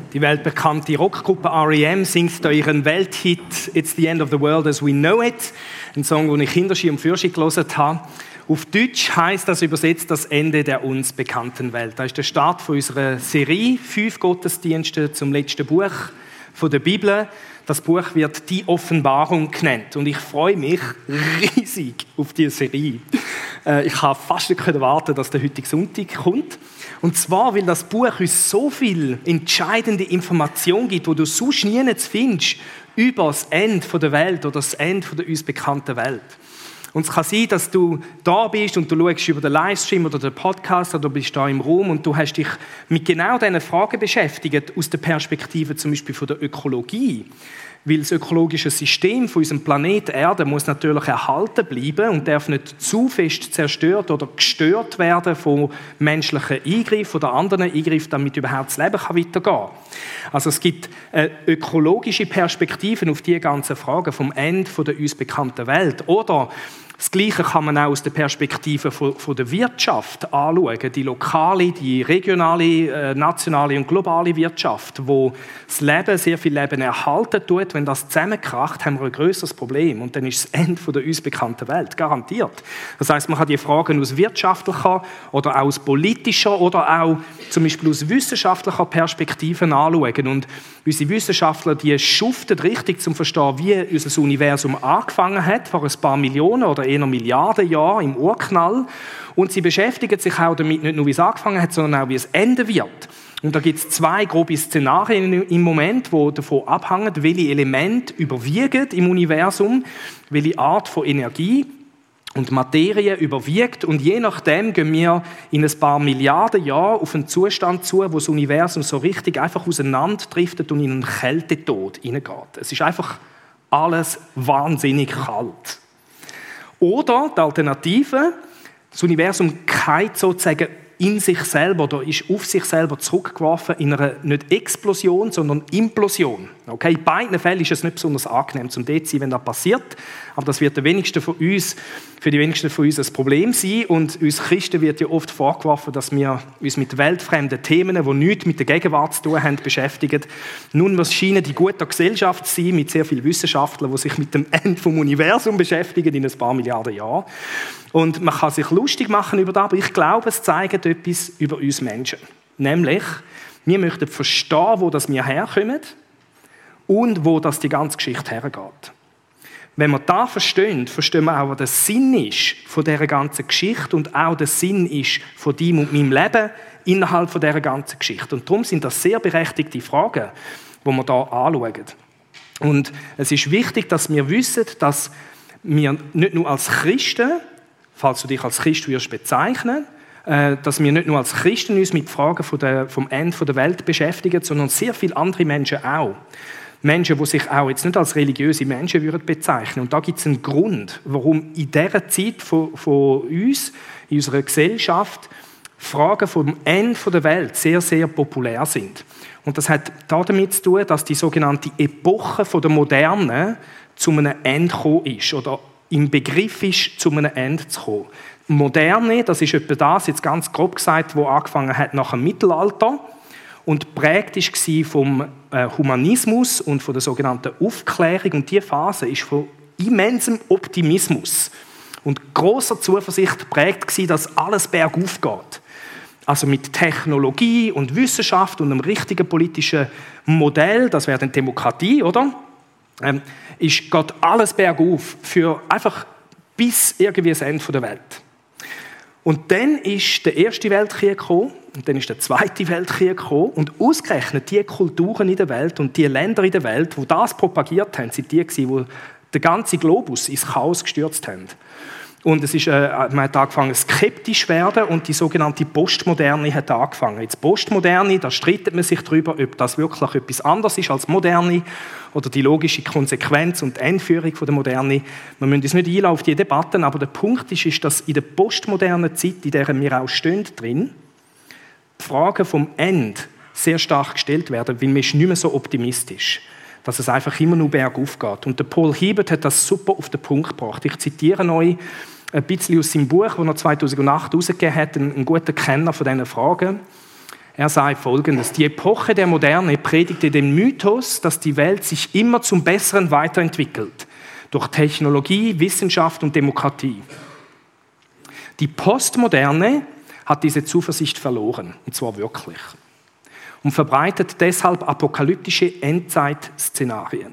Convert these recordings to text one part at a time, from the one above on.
Die weltbekannte Rockgruppe R.E.M. singt da ihren Welthit «It's the end of the world as we know it», ein Song, den ich Kinderski und Fürski gelesen habe. Auf Deutsch heisst das übersetzt «Das Ende der uns bekannten Welt». Das ist der Start von unserer Serie, 5 Gottesdienste zum letzten Buch der Bibel. Das Buch wird «Die Offenbarung» genannt und ich freue mich riesig auf diese Serie. Ich kann fast nicht erwarten, dass der heutige Sonntag kommt. Und zwar, weil das Buch uns so viel entscheidende Information gibt, die du sonst nie findest, über das Ende der Welt oder das Ende der uns bekannten Welt. Und es kann sein, dass du da bist und du schaust über den Livestream oder den Podcast oder du bist da im Raum und du hast dich mit genau diesen Fragen beschäftigt, aus der Perspektive zum Beispiel von der Ökologie. Weil das ökologische System von unserem Planeten Erde muss natürlich erhalten bleiben und darf nicht zu fest zerstört oder gestört werden von menschlichen Eingriffen oder anderen Eingriffen, damit überhaupt das Leben weitergehen kann. Also es gibt ökologische Perspektiven auf diese ganzen Fragen vom Ende der uns bekannten Welt. Oder das Gleiche kann man auch aus der Perspektive von der Wirtschaft anschauen. Die lokale, die regionale, nationale und globale Wirtschaft, wo das Leben, sehr viel Leben erhalten tut. Wenn das zusammenkracht, haben wir ein grösseres Problem. Und dann ist das Ende der uns bekannten Welt garantiert. Das heisst, man kann die Fragen aus wirtschaftlicher oder aus politischer oder auch zum Beispiel aus wissenschaftlicher Perspektive anschauen. Und unsere Wissenschaftler, die schuften richtig, um zu verstehen, wie unser Universum angefangen hat, vor ein paar Millionen oder eher Milliarden Jahren im Urknall. Und sie beschäftigen sich auch damit, nicht nur wie es angefangen hat, sondern auch wie es enden wird. Und da gibt es 2 grobe Szenarien im Moment, die davon abhängen, welche Elemente überwiegen im Universum, welche Art von Energie und Materie überwiegt. Und je nachdem gehen wir in ein paar Milliarden Jahren auf einen Zustand zu, wo das Universum so richtig einfach auseinanderdriftet und in einen Kältetod hineingeht. Es ist einfach alles wahnsinnig kalt. Oder die Alternative, das Universum keilt sozusagen in sich selber oder ist auf sich selber zurückgeworfen in einer nicht Explosion, sondern Implosion. Okay? In beiden Fällen ist es nicht besonders angenehm zum dort sein, wenn das passiert, aber das wird für die wenigsten von uns ein Problem sein und uns Christen wird ja oft vorgeworfen, dass wir uns mit weltfremden Themen, die nichts mit der Gegenwart zu tun haben, beschäftigen. Nun, wir scheinen die gute Gesellschaft zu sein, mit sehr vielen Wissenschaftlern, die sich mit dem Ende des Universums beschäftigen in ein paar Milliarden Jahren. Und man kann sich lustig machen über das, aber ich glaube, es zeigt etwas über uns Menschen. Nämlich, wir möchten verstehen, wo das wir herkommen und wo das die ganze Geschichte hergeht. Wenn wir das verstehen, verstehen wir auch, was der Sinn ist von dieser ganzen Geschichte und auch der Sinn ist von deinem und meinem Leben innerhalb von dieser ganzen Geschichte. Und darum sind das sehr berechtigte Fragen, die wir hier anschauen. Und es ist wichtig, dass wir wissen, dass wir nicht nur als Christen, falls du dich als Christ bezeichnen würdest, dass wir nicht nur als Christen uns mit Fragen vom Ende der Welt beschäftigen, sondern sehr viele andere Menschen auch. Menschen, die sich auch jetzt nicht als religiöse Menschen bezeichnen würden. Und da gibt es einen Grund, warum in dieser Zeit von uns, in unserer Gesellschaft, Fragen vom Ende der Welt sehr, sehr populär sind. Und das hat damit zu tun, dass die sogenannte Epoche der Moderne zu einem Ende gekommen ist oder im Begriff ist, zu einem Ende zu kommen. Moderne, das ist etwa das, jetzt ganz grob gesagt, wo angefangen hat nach dem Mittelalter und prägt war vom Humanismus und von der sogenannten Aufklärung. Und diese Phase ist von immensem Optimismus und grosser Zuversicht prägt war, dass alles bergauf geht. Also mit Technologie und Wissenschaft und einem richtigen politischen Modell, das wäre dann Demokratie, oder? Geht alles bergauf für einfach bis irgendwie das Ende der Welt. Und dann ist der Erste Weltkrieg gekommen und dann ist der Zweite Weltkrieg gekommen und ausgerechnet die Kulturen in der Welt und die Länder in der Welt, die das propagiert haben, sind die, die den ganzen Globus ins Chaos gestürzt haben. Und man hat angefangen skeptisch zu werden und die sogenannte Postmoderne hat angefangen. Jetzt Postmoderne, da streitet man sich darüber, ob das wirklich etwas anderes ist als Moderne oder die logische Konsequenz und die Endführung der Moderne. Wir müssen uns nicht einlassen auf diese Debatten, aber der Punkt ist, dass in der postmodernen Zeit, in der wir auch stehen drin, die Fragen vom Ende sehr stark gestellt werden, weil man ist nicht mehr so optimistisch, dass es einfach immer nur bergauf geht. Und der Paul Hiebert hat das super auf den Punkt gebracht. Ich zitiere euch ein bisschen aus seinem Buch, das er 2008 herausgegeben hat, ein guter Kenner von diesen Fragen. Er sagt Folgendes: Die Epoche der Moderne predigte den Mythos, dass die Welt sich immer zum Besseren weiterentwickelt, durch Technologie, Wissenschaft und Demokratie. Die Postmoderne hat diese Zuversicht verloren, und zwar wirklich, und verbreitet deshalb apokalyptische Endzeitszenarien.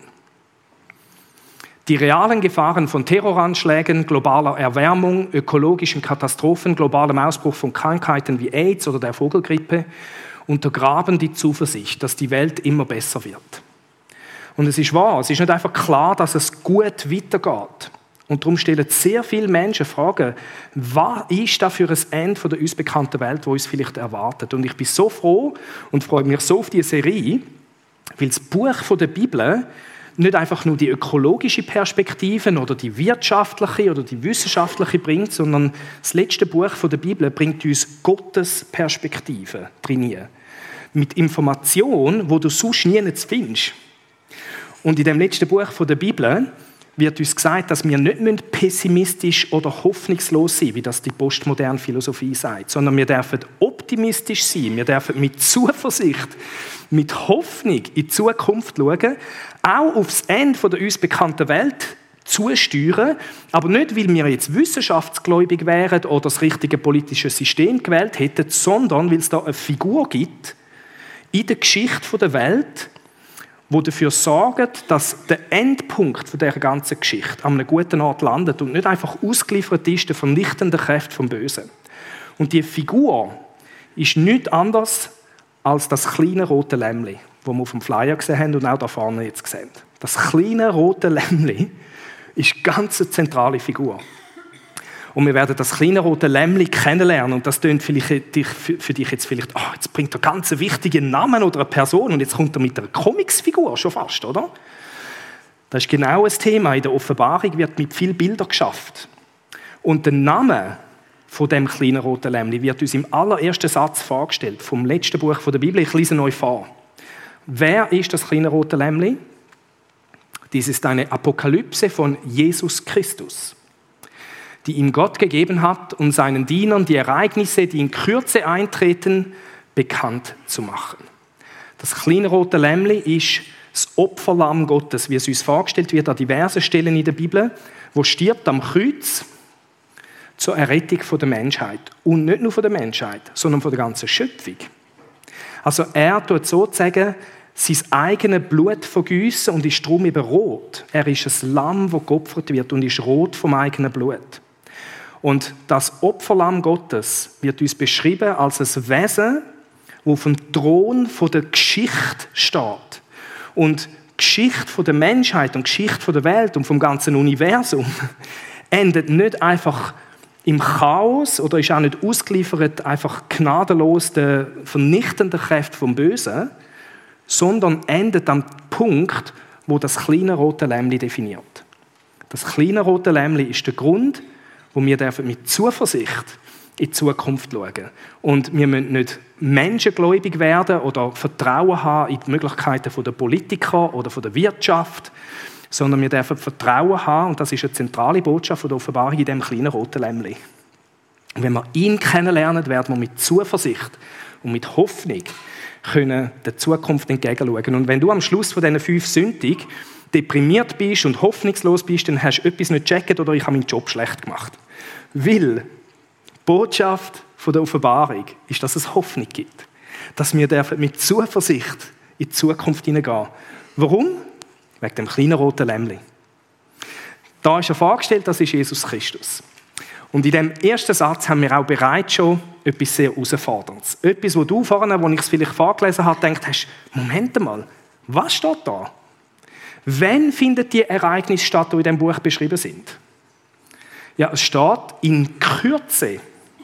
Die realen Gefahren von Terroranschlägen, globaler Erwärmung, ökologischen Katastrophen, globalem Ausbruch von Krankheiten wie AIDS oder der Vogelgrippe untergraben die Zuversicht, dass die Welt immer besser wird. Und es ist wahr, es ist nicht einfach klar, dass es gut weitergeht. Und darum stellen sehr viele Menschen Fragen, was ist das für ein Ende der uns bekannten Welt, das uns vielleicht erwartet? Und ich bin so froh und freue mich so auf diese Serie, weil das Buch der Bibel nicht einfach nur die ökologische Perspektive oder die wirtschaftliche oder die wissenschaftliche bringt, sondern das letzte Buch der Bibel bringt uns Gottes Perspektive drin. Mit Information, die du sonst nirgends findest. Und in dem letzten Buch der Bibel wird uns gesagt, dass wir nicht pessimistisch oder hoffnungslos sein, wie das die postmoderne Philosophie sagt, sondern wir dürfen optimistisch sein, wir dürfen mit Zuversicht, mit Hoffnung in die Zukunft schauen, auch auf das Ende der uns bekannten Welt zusteuern, aber nicht, weil wir jetzt wissenschaftsgläubig wären oder das richtige politische System gewählt hätten, sondern weil es da eine Figur gibt in der Geschichte der Welt, die dafür sorgt, dass der Endpunkt dieser ganzen Geschichte an einem guten Ort landet und nicht einfach ausgeliefert ist der vernichtenden Kraft vom Bösen. Und die Figur ist nichts anderes als das kleine rote Lämmli, das wir auf dem Flyer gesehen haben und auch da vorne jetzt sehen. Das kleine rote Lämmli ist eine ganz zentrale Figur. Und wir werden das kleine rote Lämmli kennenlernen. Und das klingt für dich jetzt vielleicht, jetzt bringt er ganz einen wichtigen Namen oder eine Person und jetzt kommt er mit einer Comicsfigur schon fast, oder? Das ist genau ein Thema. In der Offenbarung wird mit vielen Bildern geschafft. Und der Name von dem kleinen roten Lämmli wird uns im allerersten Satz vorgestellt, vom letzten Buch der Bibel. Ich lese euch vor. Wer ist das kleine rote Lämmli? Dies ist eine Apokalypse von Jesus Christus, die ihm Gott gegeben hat, um seinen Dienern die Ereignisse, die in Kürze eintreten, bekannt zu machen. Das kleine rote Lämmli ist das Opferlamm Gottes, wie es uns vorgestellt wird an diversen Stellen in der Bibel, wo stirbt am Kreuz zur Errettung der Menschheit. Und nicht nur von der Menschheit, sondern von der ganzen Schöpfung. Also er tut sozusagen sein eigenes Blut vergießen und ist darum eben rot. Er ist ein Lamm, das geopfert wird und ist rot vom eigenen Blut. Und das Opferlamm Gottes wird uns beschrieben als ein Wesen, das auf dem Thron der Geschichte steht. Und die Geschichte der Menschheit und die Geschichte der Welt und vom ganzen Universum endet nicht einfach im Chaos oder ist auch nicht ausgeliefert einfach gnadenlos der vernichtenden Kraft vom Bösen, sondern endet am Punkt, wo das kleine rote Lämmli definiert. Das kleine rote Lämmli ist der Grund, wo wir mit Zuversicht in die Zukunft schauen. Und wir müssen nicht menschengläubig werden oder Vertrauen haben in die Möglichkeiten der Politiker oder der Wirtschaft, sondern wir dürfen Vertrauen haben, und das ist eine zentrale Botschaft der Offenbarung in diesem kleinen roten Lämmli. Und wenn wir ihn kennenlernen, werden wir mit Zuversicht und mit Hoffnung können der Zukunft entgegenschauen. Und wenn du am Schluss von diesen 5 Sündigen deprimiert bist und hoffnungslos bist, dann hast du etwas nicht gecheckt oder ich habe meinen Job schlecht gemacht. Weil die Botschaft der Offenbarung ist, dass es Hoffnung gibt. Dass wir mit Zuversicht in die Zukunft hineingehen. Warum? Wegen dem kleinen roten Lämmli. Da ist er vorgestellt, das ist Jesus Christus. Und in dem ersten Satz haben wir auch bereits schon etwas sehr Herausforderndes. Etwas, wo du vorhin, als ich es vielleicht vorgelesen habe, gedacht hast, Moment mal, was steht da? Wann finden die Ereignisse statt, die in diesem Buch beschrieben sind? Ja, es steht in Kürze.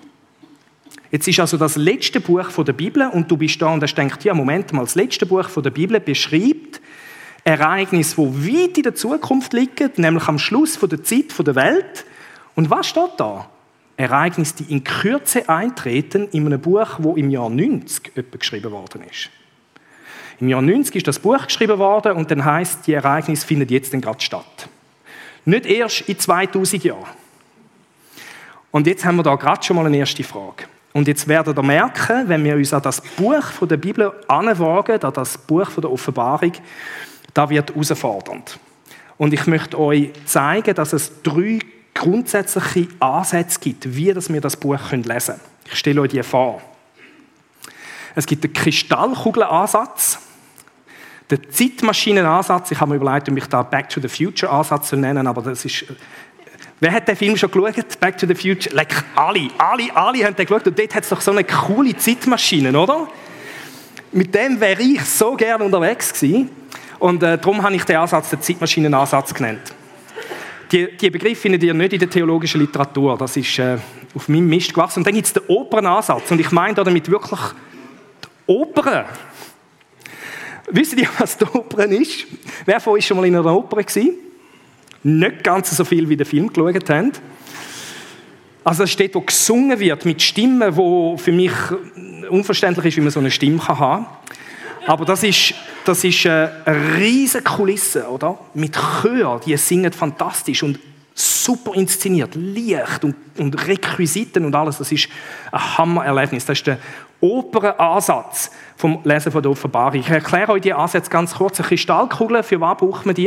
Jetzt ist also das letzte Buch der Bibel und du bist da und hast gedacht, ja, Moment mal, das letzte Buch der Bibel beschreibt Ereignisse, die weit in der Zukunft liegen, nämlich am Schluss der Zeit der Welt. Und was steht da? Ereignisse, die in Kürze eintreten in einem Buch, das im Jahr 90 etwa geschrieben worden ist. Im Jahr 90 ist das Buch geschrieben worden und dann heisst, die Ereignisse finden jetzt gerade statt. Nicht erst in 2000 Jahren. Und jetzt haben wir da gerade schon mal eine erste Frage. Und jetzt werdet ihr merken, wenn wir uns an das Buch von der Bibel anwagen, an das Buch von der Offenbarung, das wird herausfordernd. Und ich möchte euch zeigen, dass es 3 grundsätzliche Ansätze gibt, wie wir das Buch lesen können. Ich stelle euch die vor. Es gibt den Kristallkugelansatz, den Zeitmaschinenansatz. Ich habe mir überlegt, ob ich da Back to the Future Ansatz zu nennen, aber das ist... Wer hat den Film schon geschaut? Back to the Future? Alle haben den geschaut. Und dort hat es doch so eine coole Zeitmaschine, oder? Mit dem wäre ich so gerne unterwegs gewesen. Und darum habe ich den Ansatz den Zeitmaschinenansatz genannt. Die Begriffe findet ihr nicht in der theologischen Literatur. Das ist auf meinem Mist gewachsen. Und dann gibt es den Opernansatz. Und ich meine damit wirklich die Oper. Wisst ihr, was die Oper ist? Wer von euch schon mal in einer Oper gewesen? Nicht ganz so viel, wie den Film geschaut haben. Also es steht, wo gesungen wird, mit Stimmen, wo für mich unverständlich ist, wie man so eine Stimme haben kann. Aber das ist eine riesige Kulisse, oder? Mit Chören, die singen fantastisch und super inszeniert, Licht und Requisiten und alles. Das ist ein Hammererlebnis. Das ist der Opernansatz vom Lesen von der Offenbarung. Ich erkläre euch die Ansätze ganz kurz. Eine Kristallkugel, für was braucht man die?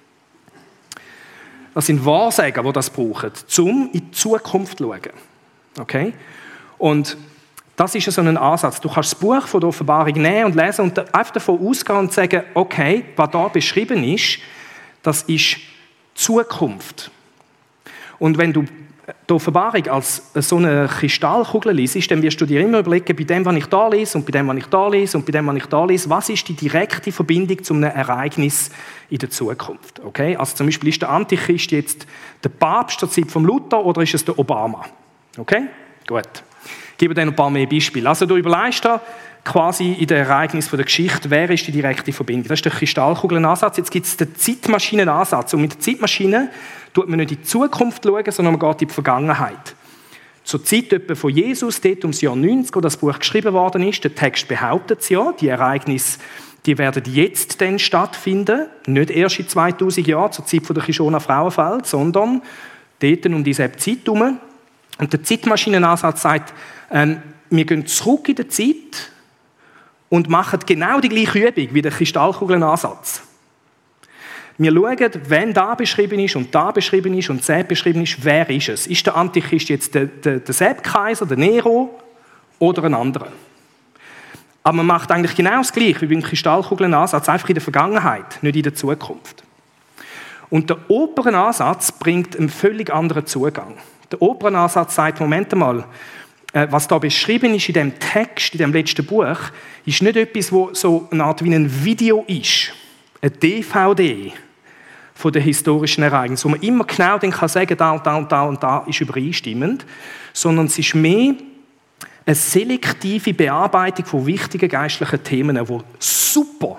Das sind Wahrsager, die das brauchen, um in die Zukunft zu schauen. Okay? Und das ist so ein Ansatz. Du kannst das Buch von der Offenbarung nehmen und lesen und einfach davon ausgehen und sagen, okay, was da beschrieben ist, das ist Zukunft. Und wenn du die Offenbarung als so eine Kristallkugel liest, dann wirst du dir immer überlegen, bei dem, was ich da lese und bei dem, was ich da lese und bei dem, was ich da lese, was ist die direkte Verbindung zu einem Ereignis in der Zukunft. Okay? Also zum Beispiel, ist der Antichrist jetzt der Papst zur Zeit von Luther oder ist es der Obama? Okay? Gut. Ich gebe dir noch ein paar mehr Beispiele. Also du überlegst da quasi in den Ereignissen der Geschichte, wer ist die direkte Verbindung. Das ist der Kristallkugelansatz. Jetzt gibt es den Zeitmaschinenansatz. Und mit der Zeitmaschine schaut man nicht in die Zukunft schauen, sondern man geht in die Vergangenheit. Zur Zeit etwa von Jesus, dort ums Jahr 90, wo das Buch geschrieben worden ist, der Text behauptet es ja, die Ereignisse, die werden jetzt dann stattfinden, nicht erst in 2000 Jahren, zur Zeit von der Kishona Frauenfeld, sondern dort um diese Zeit herum. Und der Zeitmaschinenansatz sagt, wir gehen zurück in die Zeit und machen genau die gleiche Übung wie der Kristallkugelansatz. Wir schauen, wenn da beschrieben ist und da beschrieben ist und Sepp beschrieben ist, wer ist es? Ist der Antichrist jetzt der Sepp-Kaiser, der Nero oder ein anderer? Aber man macht eigentlich genau das Gleiche wie beim Kristallkugelansatz, einfach in der Vergangenheit, nicht in der Zukunft. Und der Opernansatz bringt einen völlig anderen Zugang. Der Opernansatz sagt, Moment einmal, was da beschrieben ist in dem Text, in dem letzten Buch, ist nicht etwas, wo so eine Art wie ein Video ist, eine DVD von den historischen Ereignissen, wo man immer genau dann kann sagen, da und da und da und da ist übereinstimmend, sondern es ist mehr eine selektive Bearbeitung von wichtigen geistlichen Themen, die super,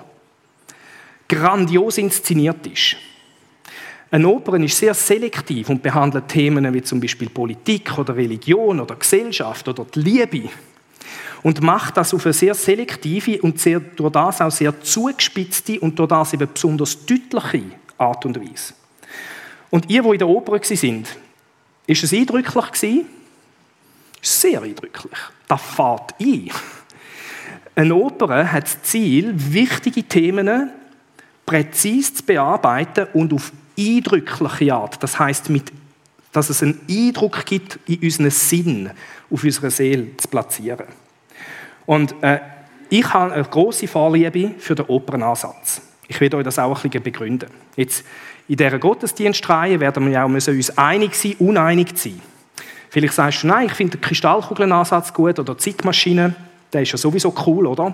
grandios inszeniert ist. Eine Oper ist sehr selektiv und behandelt Themen wie zum Beispiel Politik oder Religion oder Gesellschaft oder die Liebe und macht das auf eine sehr selektive und durch das auch sehr zugespitzte und durch das eben besonders deutliche Art und Weise. Und ihr, die in der Oper waren, ist es eindrücklich gewesen? Sehr eindrücklich. Das fährt ein. Eine Oper hat das Ziel, wichtige Themen präzise zu bearbeiten und auf eindrückliche Art. Das heisst, dass es einen Eindruck gibt, in unseren Sinn, auf unserer Seele zu platzieren. Und ich habe eine grosse Vorliebe für den Opernansatz. Ich werde euch das auch ein bisschen begründen. Jetzt, in dieser Gottesdienstreihe werden wir ja auch uns einig sein, uneinig sein. Vielleicht sagst du, nein, ich finde den Kristallkugelansatz gut oder die Zeitmaschine, der ist ja sowieso cool, oder?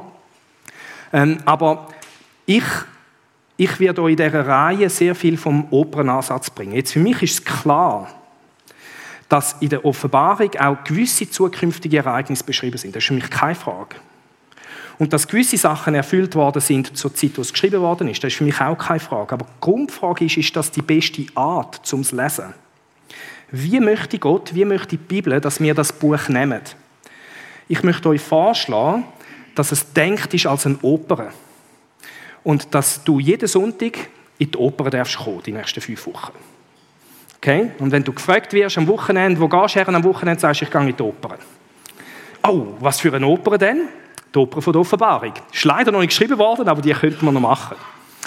Aber ich werde euch in dieser Reihe sehr viel vom Opernansatz bringen. Jetzt für mich ist es klar, dass in der Offenbarung auch gewisse zukünftige Ereignisse beschrieben sind. Das ist für mich keine Frage. Und dass gewisse Sachen erfüllt worden sind zur Zeit, wo es geschrieben worden ist, das ist für mich auch keine Frage. Aber die Grundfrage ist das die beste Art zum Lesen? Wie möchte Gott, wie möchte die Bibel, dass wir das Buch nehmen? Ich möchte euch vorschlagen, dass es denkt ist als eine Oper. Und dass du jeden Sonntag in die Oper darfst kommen, die nächsten 5 Wochen. Okay? Und wenn du gefragt wirst am Wochenende, wo gehst du her am Wochenende, sagst du, ich gehe in die Oper. oh, was für eine Oper denn? Die Oper von der Offenbarung. Ist leider noch nicht geschrieben worden, aber die könnte man noch machen.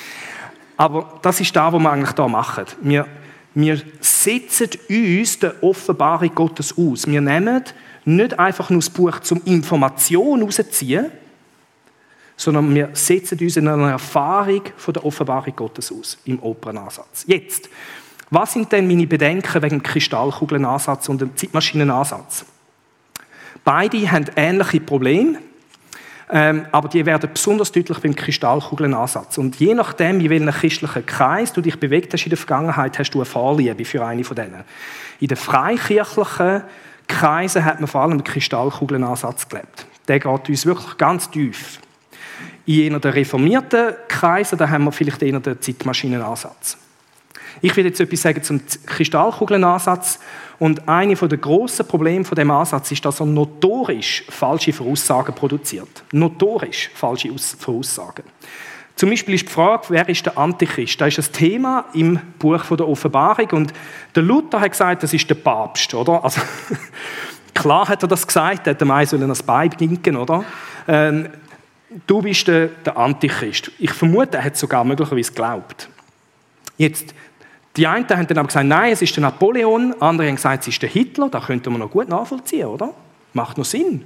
Aber das ist das, was wir eigentlich hier machen. Wir setzen uns der Offenbarung Gottes aus. Wir nehmen nicht einfach nur das Buch zum Information herausziehen, sondern wir setzen uns in einer Erfahrung von der Offenbarung Gottes aus, im Opernansatz. Jetzt, was sind denn meine Bedenken wegen dem Kristallkugelnansatz und dem Zeitmaschinenansatz? Beide haben ähnliche Probleme, aber die werden besonders deutlich beim Kristallkugelnansatz. Und je nachdem, in welchem christlichen Kreis du dich bewegt hast in der Vergangenheit, hast du eine Vorliebe für eine von denen. In den freikirchlichen Kreisen hat man vor allem den Kristallkugelnansatz gelebt. Der geht uns wirklich ganz tief. In einer der reformierten Kreisen, da haben wir vielleicht eher den Zeitmaschinenansatz. Ich will jetzt etwas sagen zum Kristallkugelnansatz. Und eine der grossen Probleme von dem Ansatz ist, dass er notorisch falsche Voraussagen produziert. Notorisch falsche Voraussagen. Zum Beispiel ist die Frage, wer ist der Antichrist? Das ist ein Thema im Buch der Offenbarung. Und der Luther hat gesagt, das ist der Papst, oder? Also, klar hat er das gesagt, er hat dem einen das Bein binken, oder? Du bist der Antichrist. Ich vermute, er hat sogar möglicherweise geglaubt. Jetzt, die einen haben dann aber gesagt, nein, es ist der Napoleon. Andere haben gesagt, es ist der Hitler. Das könnte man noch gut nachvollziehen, oder? Macht noch Sinn.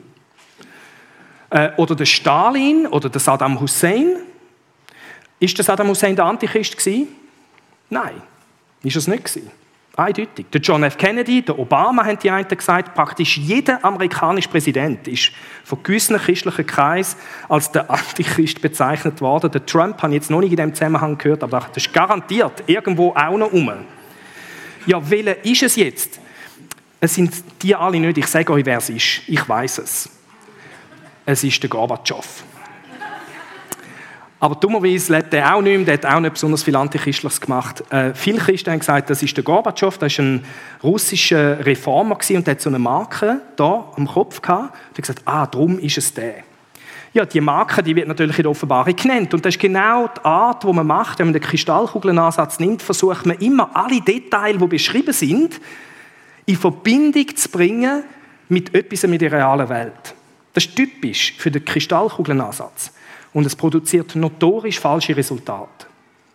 Oder der Stalin oder der Saddam Hussein. Ist der Saddam Hussein der Antichrist gewesen? Nein, ist es nicht gewesen. Eindeutig. Der John F. Kennedy, der Obama, haben die einen gesagt, praktisch jeder amerikanische Präsident ist von gewissen christlichen Kreisen als der Antichrist bezeichnet worden. Der Trump habe ich jetzt noch nicht in diesem Zusammenhang gehört, aber das ist garantiert irgendwo auch noch rum. Ja, welcher ist es jetzt? Es sind die alle nicht. Ich sage euch, wer es ist. Ich weiß es. Es ist der Gorbatschow. Aber dummerweise lebt er auch nicht mehr, der hat auch nicht besonders viel Antichristliches gemacht. Viele Christen haben gesagt, das ist der Gorbatschow, das war ein russischer Reformer und der hat so eine Marke hier am Kopf gehabt. Und hat gesagt, darum ist es der. Ja, die Marke, die wird natürlich in der Offenbarung genannt. Und das ist genau die Art, die man macht. Wenn man den Kristallkugelnansatz nimmt, versucht man immer alle Details, die beschrieben sind, in Verbindung zu bringen mit etwas in der realen Welt. Das ist typisch für den Kristallkugelnansatz. Und es produziert notorisch falsche Resultate.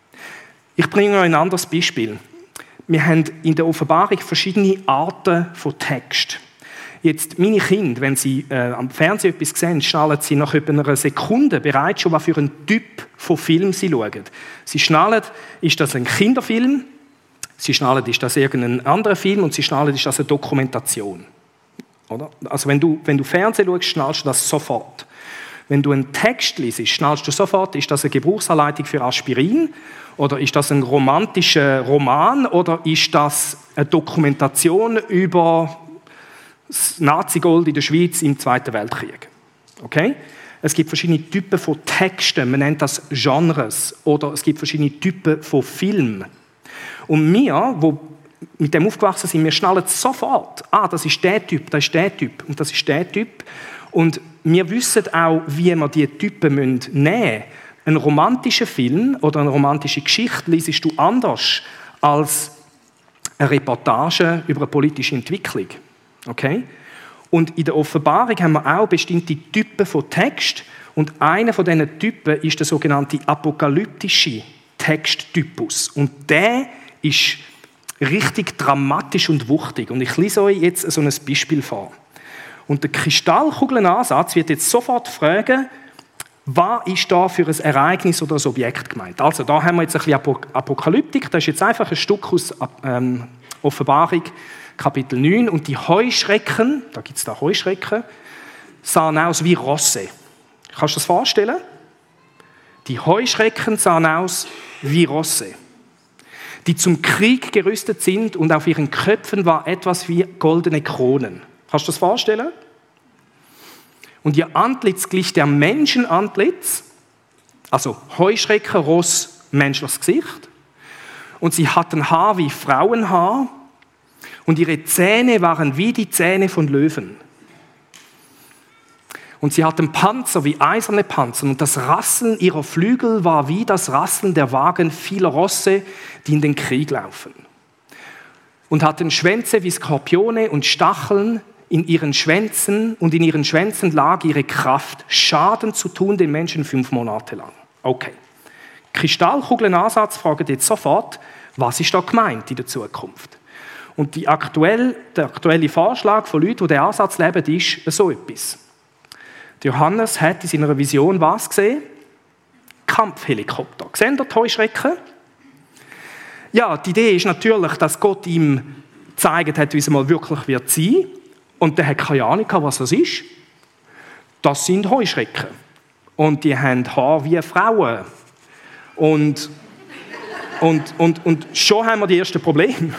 Ich bringe euch ein anderes Beispiel. Wir haben in der Offenbarung verschiedene Arten von Text. Jetzt, meine Kinder, wenn sie am Fernsehen etwas sehen, schnallen sie nach etwa einer Sekunde bereits schon, was für einen Typ von Film sie schauen. Sie schnallen, ist das ein Kinderfilm? Sie schnallen, ist das irgendein anderer Film? Und sie schnallen, ist das eine Dokumentation? Oder? Also wenn du Fernsehen schaust, schnallst du das sofort. Wenn du einen Text liest, schnallst du sofort, ist das eine Gebrauchsanleitung für Aspirin? Oder ist das ein romantischer Roman? Oder ist das eine Dokumentation über das Nazi-Gold in der Schweiz im Zweiten Weltkrieg? Okay? Es gibt verschiedene Typen von Texten, man nennt das Genres. Oder es gibt verschiedene Typen von Filmen. Und wir, die mit dem aufgewachsen sind, wir schnallen sofort, das ist der Typ, das ist der Typ und das ist der Typ. Und wir wissen auch, wie wir diese Typen nehmen müssen. Einen romantischen Film oder eine romantische Geschichte liest du anders als eine Reportage über eine politische Entwicklung. Okay? Und in der Offenbarung haben wir auch bestimmte Typen von Text. Und einer von diesen Typen ist der sogenannte apokalyptische Texttypus. Und der ist richtig dramatisch und wuchtig. Und ich lese euch jetzt so ein Beispiel vor. Und der Kristallkugelnansatz wird jetzt sofort fragen, was ist da für ein Ereignis oder ein Objekt gemeint? Also da haben wir jetzt ein bisschen Apokalyptik, das ist jetzt einfach ein Stück aus Offenbarung, Kapitel 9. Und die Heuschrecken, da gibt es da Heuschrecken, sahen aus wie Rosse. Kannst du das vorstellen? Die Heuschrecken sahen aus wie Rosse, die zum Krieg gerüstet sind und auf ihren Köpfen war etwas wie goldene Kronen. Kannst du das vorstellen? Und ihr Antlitz glich der Menschenantlitz, also Heuschrecken, Ross, menschliches Gesicht. Und sie hatten Haar wie Frauenhaar und ihre Zähne waren wie die Zähne von Löwen. Und sie hatten Panzer wie eiserne Panzer und das Rasseln ihrer Flügel war wie das Rasseln der Wagen vieler Rosse, die in den Krieg laufen. Und hatten Schwänze wie Skorpione und Stacheln in ihren Schwänzen und in ihren Schwänzen lag ihre Kraft, Schaden zu tun den Menschen 5 Monate lang. Okay. Kristallkugeln-Ansatz fragt jetzt sofort, was ist da gemeint in der Zukunft? Und der aktuelle Vorschlag von Leuten, die diesen Ansatz leben, ist so etwas. Johannes hat in seiner Vision was gesehen? Kampfhelikopter. Sehen Sie die Heuschrecken? Ja, die Idee ist natürlich, dass Gott ihm gezeigt hat, wie es mal wirklich wird sein. Und der hat keine Ahnung, was das ist. Das sind Heuschrecken. Und die haben Haar wie Frauen. Und schon haben wir die ersten Probleme.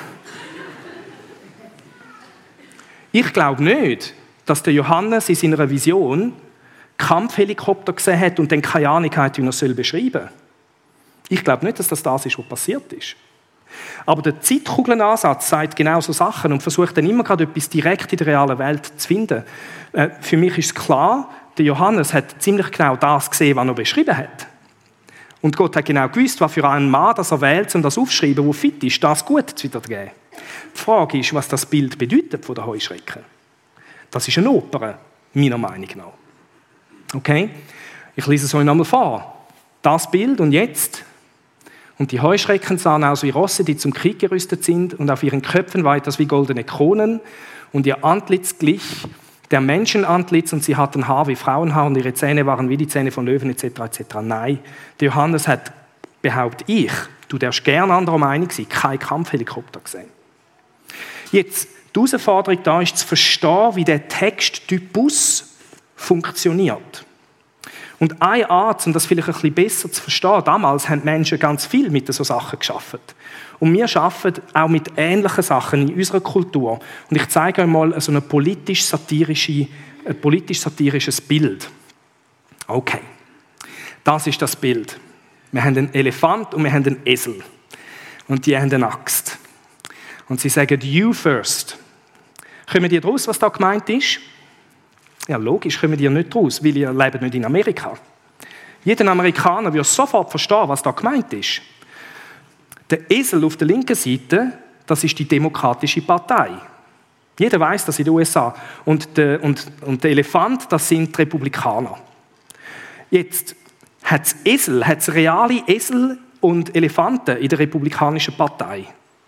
Ich glaube nicht, dass der Johannes in seiner Vision Kampfhelikopter gesehen hat und dann keine Ahnung hat, wie er es beschreiben soll. Ich glaube nicht, dass das ist, was passiert ist. Aber der Zeitkugelansatz sagt genau so Sachen und versucht dann immer gerade etwas direkt in der realen Welt zu finden. Für mich ist klar, der Johannes hat ziemlich genau das gesehen, was er beschrieben hat. Und Gott hat genau gewusst, was für einen Mann das er wählt, um das aufzuschreiben, der fit ist, das gut zu wiedergeben. Die Frage ist, was das Bild bedeutet von der Heuschrecken. Das ist eine Oper, meiner Meinung nach. Okay? Ich lese es euch nochmal vor. Das Bild und jetzt. Und die Heuschrecken sahen aus wie Rosse, die zum Krieg gerüstet sind, und auf ihren Köpfen war etwas wie goldene Kronen, und ihr Antlitz glich der Menschenantlitz, und sie hatten Haar wie Frauenhaar, und ihre Zähne waren wie die Zähne von Löwen, etc., etc. Nein, der Johannes hat, behauptet ich, du darfst gerne anderer Meinung sein, kein Kampfhelikopter gesehen. Jetzt, die Herausforderung da ist zu verstehen, wie der Texttypus funktioniert. Und eine Art, um das vielleicht ein bisschen besser zu verstehen, damals haben Menschen ganz viel mit so Sachen geschaffen. Und wir arbeiten auch mit ähnlichen Sachen in unserer Kultur. Und ich zeige euch mal so ein politisch-satirisches Bild. Okay, das ist das Bild. Wir haben einen Elefant und wir haben einen Esel. Und die haben eine Axt. Und sie sagen, you first. Kommen die draus, was da gemeint ist? Ja, logisch kommen die nicht draus, weil ihr lebt nicht in Amerika. Jeder Amerikaner wird sofort verstehen, was da gemeint ist. Der Esel auf der linken Seite, das ist die Demokratische Partei. Jeder weiß das in den USA. Und der Elefant, das sind die Republikaner. Jetzt hat es reale Esel und Elefanten in der Republikanischen Partei?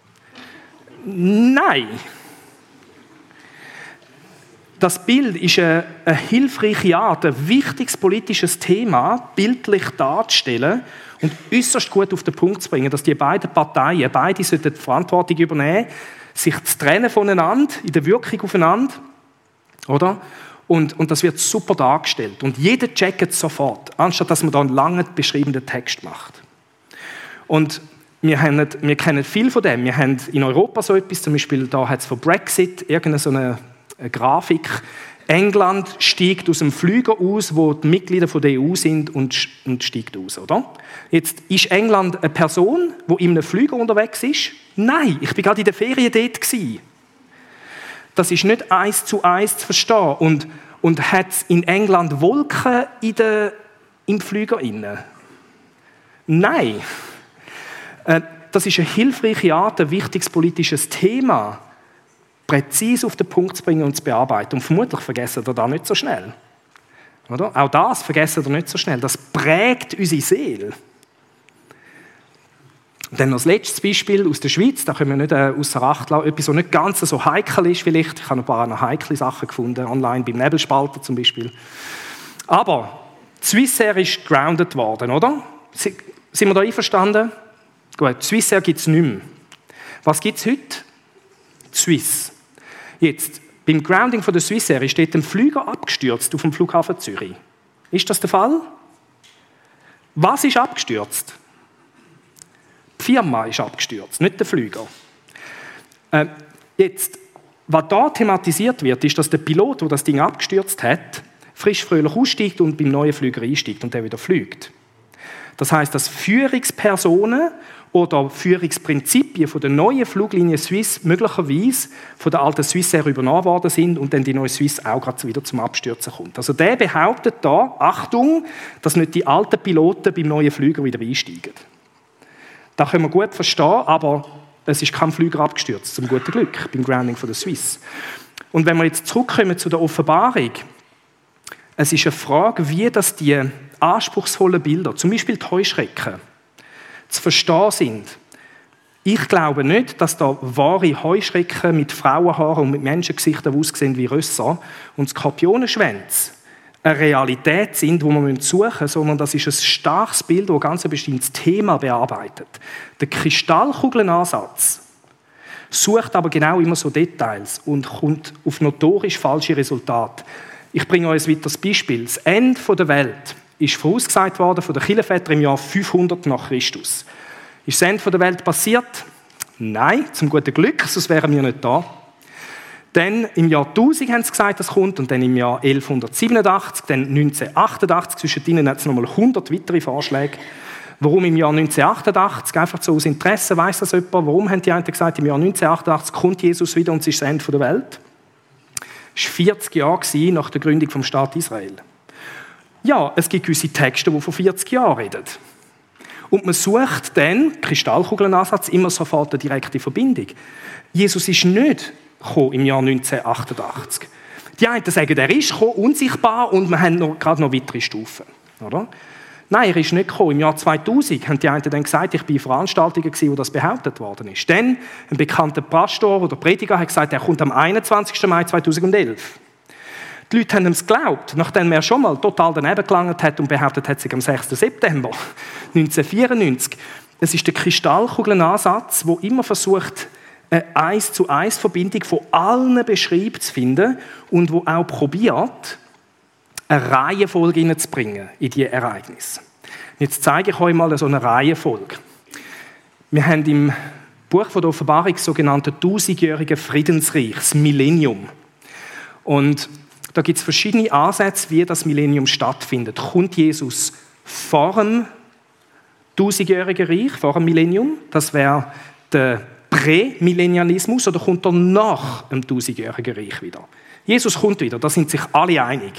Nein. Das Bild ist eine hilfreiche Art, ein wichtiges politisches Thema bildlich darzustellen und äußerst gut auf den Punkt zu bringen, dass die beiden Parteien, beide sollten die Verantwortung übernehmen, sich zu trennen voneinander, in der Wirkung aufeinander, oder? Und das wird super dargestellt. Und jeder checkt es sofort, anstatt dass man da einen langen beschriebenen Text macht. Und wir kennen viel von dem. Wir haben in Europa so etwas, zum Beispiel da hat es von Brexit irgendeine so eine Grafik. England steigt aus dem Flüger aus, wo die Mitglieder der EU sind und steigt aus, oder? Jetzt ist England eine Person, die in einem Flüger unterwegs ist? Nein, ich war gerade in der Ferien dort gewesen. Das ist nicht 1:1 zu verstehen. Und hat es in England Wolken im Flüger innen? Nein. Das ist eine hilfreiche Art, ein wichtiges politisches Thema präzise auf den Punkt zu bringen und zu bearbeiten. Und vermutlich vergessen ihr das nicht so schnell. Oder? Auch das vergessen ihr nicht so schnell. Das prägt unsere Seele. Und dann noch das letzte Beispiel aus der Schweiz, da können wir nicht außer Acht lassen, etwas, was nicht ganz so heikel ist vielleicht. Ich habe ein paar heikle Sachen gefunden, online beim Nebelspalter zum Beispiel. Aber Swissair ist grounded worden, oder? Sind wir da einverstanden? Gut, Swissair gibt es nicht mehr. Was gibt es heute? Swiss. Jetzt, beim Grounding von der Swissair ist dort ein Flüger abgestürzt auf dem Flughafen Zürich. Ist das der Fall? Was ist abgestürzt? Die Firma ist abgestürzt, nicht der Flüger. Jetzt, was da thematisiert wird, ist, dass der Pilot, der das Ding abgestürzt hat, frisch fröhlich aussteigt und beim neuen Flüger einsteigt und der wieder fliegt. Das heisst, dass Führungspersonen oder Führungsprinzipien von der neuen Fluglinie Swiss möglicherweise von der alten Swissair übernommen worden sind und dann die neue Swiss auch gerade wieder zum Abstürzen kommt. Also der behauptet da, Achtung, dass nicht die alten Piloten beim neuen Flüger wieder einsteigen. Das können wir gut verstehen, aber es ist kein Flüger abgestürzt, zum guten Glück, beim Grounding von der Swiss. Und wenn wir jetzt zurückkommen zu der Offenbarung, es ist eine Frage, wie das die anspruchsvollen Bilder, zum Beispiel die Heuschrecken, zu verstehen sind. Ich glaube nicht, dass da wahre Heuschrecken mit Frauenhaaren und mit Menschengesichtern aussehen wie Rösser und Skorpionenschwänze eine Realität sind, die wir suchen müssen, sondern das ist ein starkes Bild, das ein ganz bestimmtes Thema bearbeitet. Der Kristallkugelnansatz sucht aber genau immer so Details und kommt auf notorisch falsche Resultate. Ich bringe euch ein weiteres Beispiel. Das Ende der Welt ist vorausgesagt worden von den Kirchenvätern im Jahr 500 nach Christus. Ist das Ende der Welt passiert? Nein, zum guten Glück, sonst wären wir nicht da. Dann im Jahr 1000 haben sie gesagt, das kommt, und dann im Jahr 1187, dann 1988, zwischen ihnen hat es nochmal 100 weitere Vorschläge. Warum im Jahr 1988? Einfach so aus Interesse, weiss das jemand? Warum haben die einen gesagt, im Jahr 1988 kommt Jesus wieder und es ist das Ende der Welt? Es war 40 Jahre nach der Gründung des Staat Israel. Ja, es gibt gewisse Texte, die von 40 Jahren reden. Und man sucht dann, Kristallkugelnansatz, immer sofort eine direkte Verbindung. Jesus ist nicht im Jahr 1988. Die einen sagen, er ist gekommen, unsichtbar, und wir haben gerade noch weitere Stufen. Oder? Nein, er ist nicht gekommen. Im Jahr 2000 haben die einen dann gesagt, ich war in Veranstaltungen, wo das behauptet worden ist. Dann ein bekannter Pastor oder Prediger hat gesagt, er kommt am 21. Mai 2011. Die Leute haben ihm es geglaubt, nachdem er schon mal total daneben gelangt hat und behauptet hat, es sei am 6. September 1994. Es ist der Kristallkugelnansatz, der immer versucht, eine 1:1 Verbindung von allen Beschreibungen zu finden und wo auch probiert, eine Reihenfolge hineinzubringen in diese Ereignisse. Jetzt zeige ich euch mal so eine Reihenfolge. Wir haben im Buch der Offenbarung das sogenannte 1000-jährige Friedensreich, das Millennium. Und da gibt es verschiedene Ansätze, wie das Millennium stattfindet. Kommt Jesus vor dem 1000-jährigen Reich, vor dem Millennium? Das wäre der Prämillennialismus, oder kommt er nach dem 1000-jährigen Reich wieder? Jesus kommt wieder, da sind sich alle einig.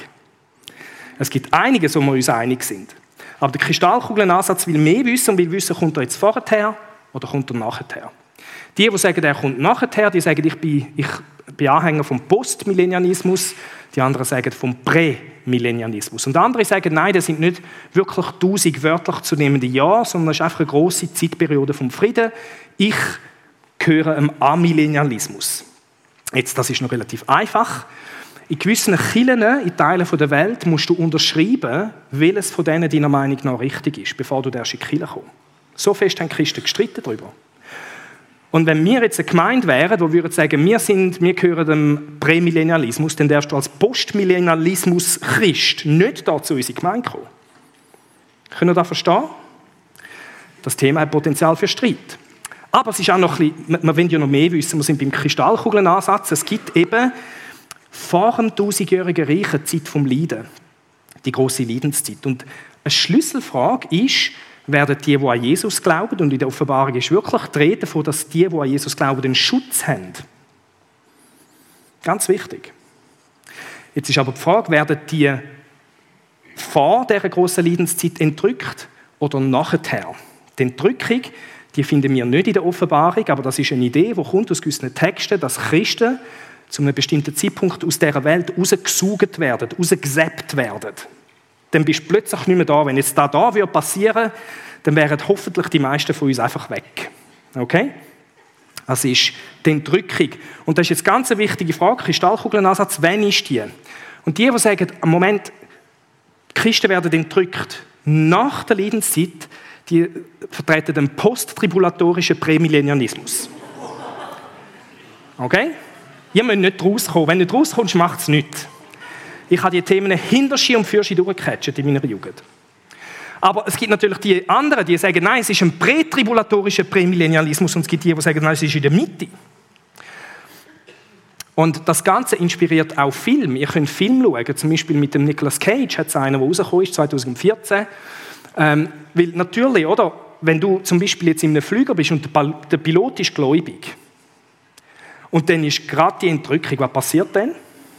Es gibt einiges, wo wir uns einig sind. Aber der Kristallkugelnansatz will mehr wissen und will wissen, kommt er jetzt vorher oder kommt er nachher. Die sagen, er kommt nachher, die sagen, ich bin Anhänger vom Postmillennialismus. Die anderen sagen vom Prämillennialismus. Und andere sagen, nein, das sind nicht wirklich 1000 wörtlich zu nehmende Jahre, sondern es ist einfach eine grosse Zeitperiode vom Frieden. Ich gehöre dem Amillennialismus. Jetzt, das ist noch relativ einfach. In gewissen Kirchen, in Teilen der Welt, musst du unterschreiben, welches von denen deiner Meinung nach richtig ist, bevor du in die Kirche kommst. So fest haben die Christen gestritten darüber. Und wenn wir jetzt eine Gemeinde wären, die würden sagen, wir gehören dem Prämillennialismus, dann darfst du als Postmillennialismus-Christ nicht da zu unserer Gemeinde kommen. Können wir das verstehen? Das Thema hat Potenzial für Streit. Aber es ist auch noch ein bisschen, wir wollen ja noch mehr wissen, wir sind beim Kristallkugelnansatz. Es gibt eben vor dem 1000-jährigen Reich eine Zeit vom Leiden, die grosse Leidenszeit. Und eine Schlüsselfrage ist, werden die an Jesus glauben, und in der Offenbarung ist wirklich die Rede davon, dass die an Jesus glauben, den Schutz haben. Ganz wichtig. Jetzt ist aber die Frage, werden die vor dieser grossen Leidenszeit entrückt oder nachher? Die Entrückung, die finden wir nicht in der Offenbarung, aber das ist eine Idee, die kommt aus gewissen Texten, dass Christen zu einem bestimmten Zeitpunkt aus dieser Welt rausgesaugt werden, rausgesäppt werden. Dann bist du plötzlich nicht mehr da. Wenn jetzt da passieren würde, dann wären hoffentlich die meisten von uns einfach weg. Okay? Das ist die Entrückung. Und das ist jetzt ganz eine wichtige Frage, Kristallkugelnansatz, wann ist die? Und die sagen, am Moment, die Christen werden entrückt nach der Leidenszeit, die vertreten den posttribulatorischen Prämillennialismus. Okay? Ihr müsst nicht rauskommen. Wenn du nicht rauskommst, macht es nichts. Ich habe die Themen hinterschi und fürchi durchgecatcht in meiner Jugend. Aber es gibt natürlich die anderen, die sagen, nein, es ist ein prätribulatorischer Prämillennialismus, und es gibt die, die sagen, nein, es ist in der Mitte. Und das Ganze inspiriert auch Film. Ihr könnt Film schauen, zum Beispiel mit dem Nicolas Cage, hat es einen, der rausgekommen ist, 2014. Weil natürlich, oder, wenn du zum Beispiel jetzt in einem Flieger bist und der Pilot ist gläubig, und dann ist gerade die Entrückung, was passiert dann?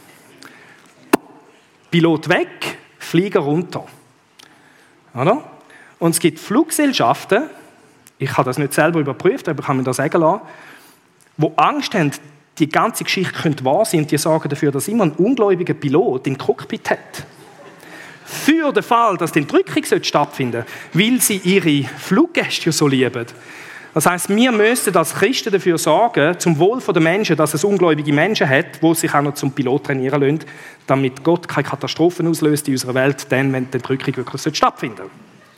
Pilot weg, Flieger runter. Oder? Und es gibt Fluggesellschaften, ich habe das nicht selber überprüft, aber ich kann mir das sagen lassen, die Angst haben, die ganze Geschichte könnte wahr sein und die sorgen dafür, dass immer ein ungläubiger Pilot im Cockpit hat. Für den Fall, dass die Entrückung stattfinden sollte, weil sie ihre Fluggäste so lieben. Das heisst, wir müssen als Christen dafür sorgen, zum Wohl der Menschen, dass es ungläubige Menschen hat, die sich auch noch zum Pilot trainieren lassen, damit Gott keine Katastrophen auslöst in unserer Welt, dann, wenn die Entrückung wirklich stattfinden sollte.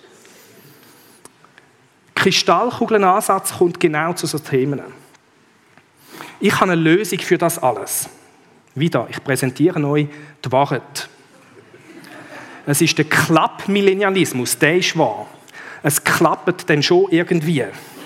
Kristallkugelnansatz kommt genau zu so Themen. Ich habe eine Lösung für das alles. Wieder, ich präsentiere euch die Wahrheit. Es ist der Klapp-Millennialismus, der ist wahr. Es klappt dann schon irgendwie.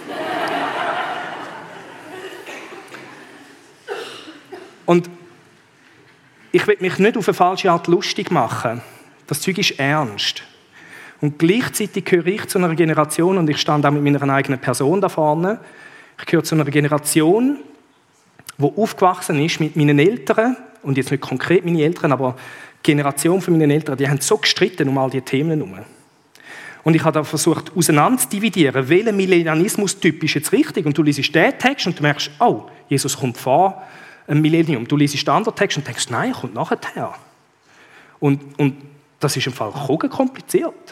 Und ich will mich nicht auf eine falsche Art lustig machen. Das Zeug ist ernst. Und gleichzeitig gehöre ich zu einer Generation, und ich stand auch mit meiner eigenen Person da vorne, ich gehöre zu einer Generation, die aufgewachsen ist mit meinen Eltern, und jetzt nicht konkret meine Eltern, aber die Generation von meinen Eltern, die haben so gestritten um all diese Themen herum. Und ich habe da versucht, auseinanderzudividieren, welcher Millennialismus-Typ ist jetzt richtig. Und du liest den Text und du merkst, oh, Jesus kommt vor ein Millennium. Du liest den anderen Text und denkst, nein, er kommt nachher. Und das ist im Fall kompliziert.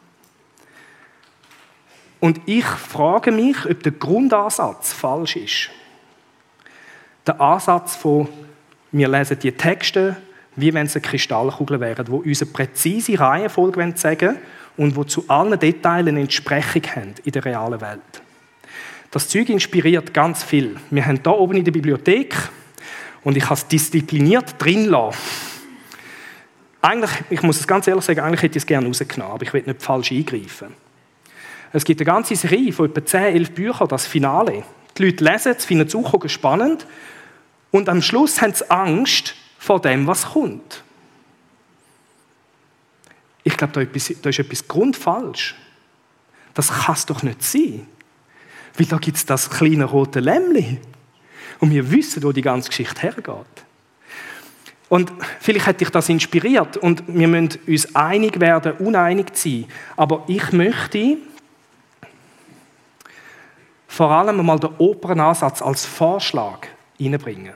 Und ich frage mich, ob der Grundansatz falsch ist. Der Ansatz von, wir lesen die Texte, wie wenn es eine Kristallkugel wären, die uns eine präzise Reihenfolge sagen und die zu allen Details eine Entsprechung haben in der realen Welt. Das Zeug inspiriert ganz viel. Wir haben hier oben in der Bibliothek, und ich habe es diszipliniert drin lassen. Eigentlich, ich muss es ganz ehrlich sagen, eigentlich hätte ich es gerne rausgenommen, aber ich will nicht falsch eingreifen. Es gibt eine ganze Serie von etwa 10, 11 Büchern, das Finale. Die Leute lesen es, finden es auch spannend und am Schluss haben sie Angst vor dem, was kommt. Ich glaube, da ist etwas grundfalsch. Das kann es doch nicht sein. Weil da gibt es das kleine rote Lämmchen. Und wir wissen, wo die ganze Geschichte hergeht. Und vielleicht hat dich das inspiriert und wir müssen uns einig werden, uneinig sein. Aber ich möchte vor allem einmal den Opernansatz als Vorschlag hineinbringen.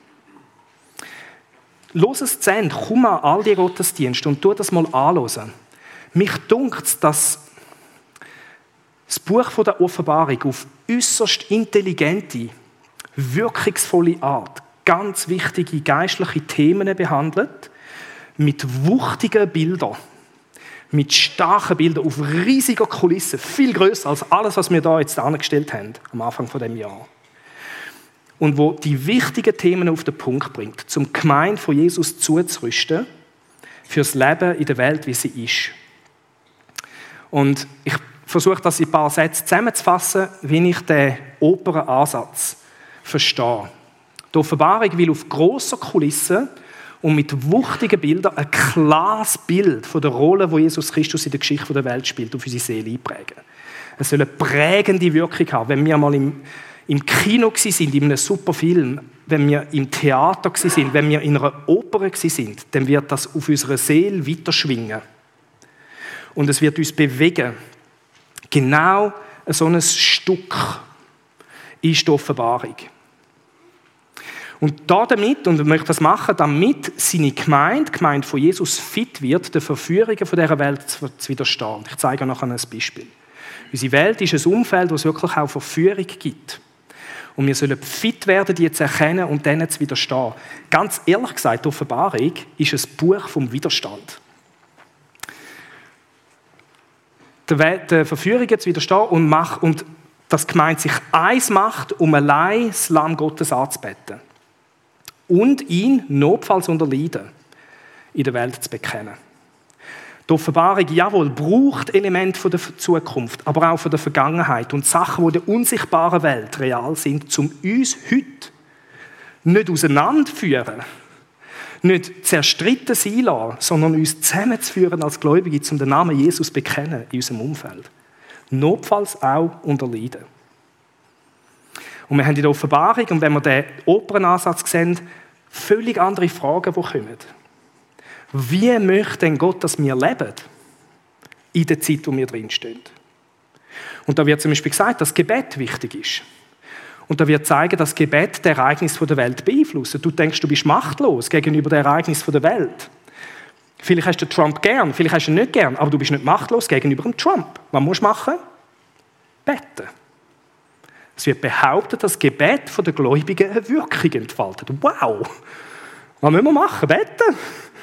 Los es zu Ende, komm an all die Gottesdienste und tu das mal anhören. Mich dunkt, dass das Buch der Offenbarung auf äußerst intelligente, wirkungsvolle Art ganz wichtige geistliche Themen behandelt, mit wuchtigen Bildern, mit starken Bildern auf riesiger Kulisse, viel grösser als alles, was wir da jetzt angestellt haben am Anfang von dem Jahr. Und wo die wichtigen Themen auf den Punkt bringt, zum Gemeinde von Jesus zuzurüsten, fürs Leben in der Welt, wie sie ist. Und ich versuche das in ein paar Sätzen zusammenzufassen, wie ich den Opernansatz verstehe. Die Offenbarung will auf grosser Kulisse und mit wuchtigen Bildern ein klares Bild von der Rolle, die Jesus Christus in der Geschichte der Welt spielt, auf unsere Seele einprägen. Es soll eine prägende Wirkung haben. Wenn wir mal im Kino waren, in einem super Film, wenn wir im Theater waren, wenn wir in einer Oper waren, dann wird das auf unserer Seele weiterschwingen. Und es wird uns bewegen. Genau so ein Stück ist die Offenbarung. Und damit, und er möchte das machen, damit seine Gemeinde, die Gemeinde von Jesus, fit wird, den Verführungen dieser Welt zu widerstehen. Ich zeige euch nachher ein Beispiel. Unsere Welt ist ein Umfeld, wo es wirklich auch Verführung gibt. Und wir sollen fit werden, die zu erkennen und denen zu widerstehen. Ganz ehrlich gesagt, die Offenbarung ist ein Buch vom Widerstand. Der Verführungen zu widerstehen und dass die Gemeinde sich eins macht, um allein das Lamm Gottes anzubeten. Und ihn notfalls unter Leiden in der Welt zu bekennen. Die Offenbarung, jawohl, braucht Elemente von der Zukunft, aber auch von der Vergangenheit und Sachen, die in der unsichtbaren Welt real sind, um uns heute nicht auseinanderzuführen, nicht zerstritten sein lassen, sondern uns zusammenzuführen als Gläubige, um den Namen Jesus zu bekennen in unserem Umfeld. Notfalls auch unter Leiden. Und wir haben in der Offenbarung, und wenn wir den Opernansatz sehen, völlig andere Fragen, die kommen. Wie möchte denn Gott, dass wir leben? In der Zeit, wo wir drinstehen. Und da wird zum Beispiel gesagt, dass Gebet wichtig ist. Und da wird zeigen, dass Gebet das Ereignis der Welt beeinflusst. Du denkst, du bist machtlos gegenüber dem Ereignis der Welt. Vielleicht hast du Trump gern, vielleicht hast du ihn nicht gern, aber du bist nicht machtlos gegenüber dem Trump. Was musst du machen? Beten. Es wird behauptet, dass Gebet von den Gläubigen eine Wirkung entfaltet. Wow! Was müssen wir machen? Beten?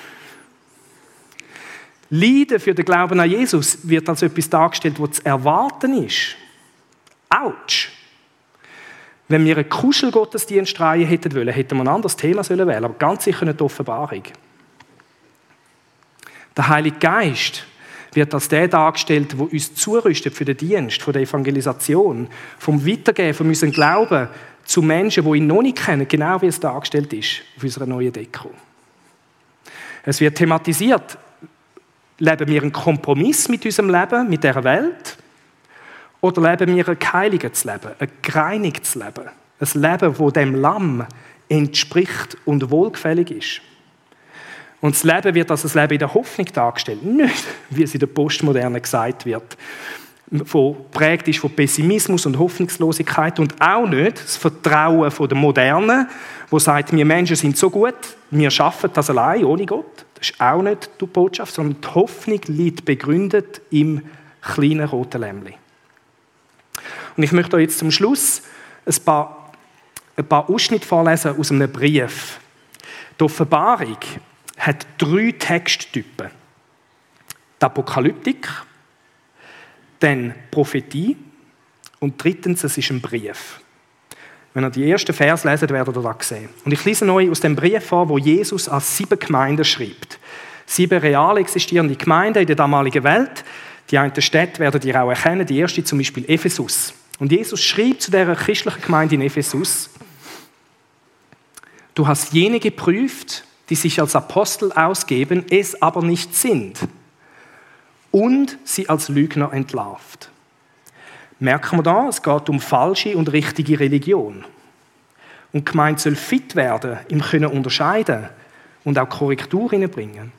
Leiden für den Glauben an Jesus wird als etwas dargestellt, das zu erwarten ist. Autsch! Wenn wir einen Kuschelgottesdienstreihe hätten wollen, hätten wir ein anderes Thema wählen sollen, aber ganz sicher nicht die Offenbarung. Der Heilige Geist wird als der dargestellt, der uns zurüstet für den Dienst, für die Evangelisation, vom Weitergeben von unserem Glauben zu Menschen, die ihn noch nicht kennen, genau wie es dargestellt ist auf unserer neuen Deko. Es wird thematisiert, leben wir einen Kompromiss mit unserem Leben, mit dieser Welt, oder leben wir ein geheiligtes Leben, ein gereinigtes Leben, ein Leben, das dem Lamm entspricht und wohlgefällig ist. Und das Leben wird als ein Leben in der Hoffnung dargestellt, nicht, wie es in der Postmoderne gesagt wird, geprägt ist von Pessimismus und Hoffnungslosigkeit und auch nicht das Vertrauen von der Moderne, wo sagt, wir Menschen sind so gut, wir schaffen das allein, ohne Gott. Das ist auch nicht die Botschaft, sondern die Hoffnung liegt begründet im kleinen roten Lämmli. Und ich möchte euch jetzt zum Schluss ein paar Ausschnitte vorlesen aus einem Brief. Die Offenbarung hat 3 Texttypen. Die Apokalyptik, dann Prophetie und drittens, es ist ein Brief. Wenn ihr die ersten Vers leset, werdet ihr das sehen. Und ich lese euch aus dem Brief vor, wo Jesus an 7 Gemeinden schreibt. 7 real existierende Gemeinden in der damaligen Welt. Die einen Städte werdet ihr auch erkennen. Die erste zum Beispiel Ephesus. Und Jesus schreibt zu dieser christlichen Gemeinde in Ephesus: Du hast jene geprüft, die sich als Apostel ausgeben, es aber nicht sind, und sie als Lügner entlarvt. Merken wir da, es geht um falsche und richtige Religion. Und die Gemeinde soll fit werden, im Können unterscheiden und auch Korrektur hineinbringen.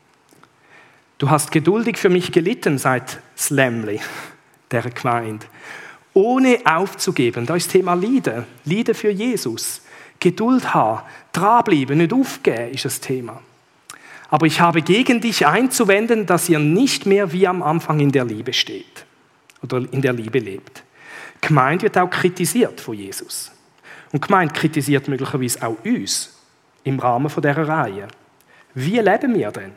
Du hast geduldig für mich gelitten, sagt das Lämmli der Gemeinde, ohne aufzugeben. Da ist das Thema Leiden. Leiden für Jesus. Geduld haben, dranbleiben, nicht aufgeben, ist das Thema. Aber ich habe gegen dich einzuwenden, dass ihr nicht mehr wie am Anfang in der Liebe steht oder in der Liebe lebt. Die Gemeinde wird auch kritisiert von Jesus. Und die Gemeinde kritisiert möglicherweise auch uns im Rahmen dieser Reihe. Wie leben wir denn?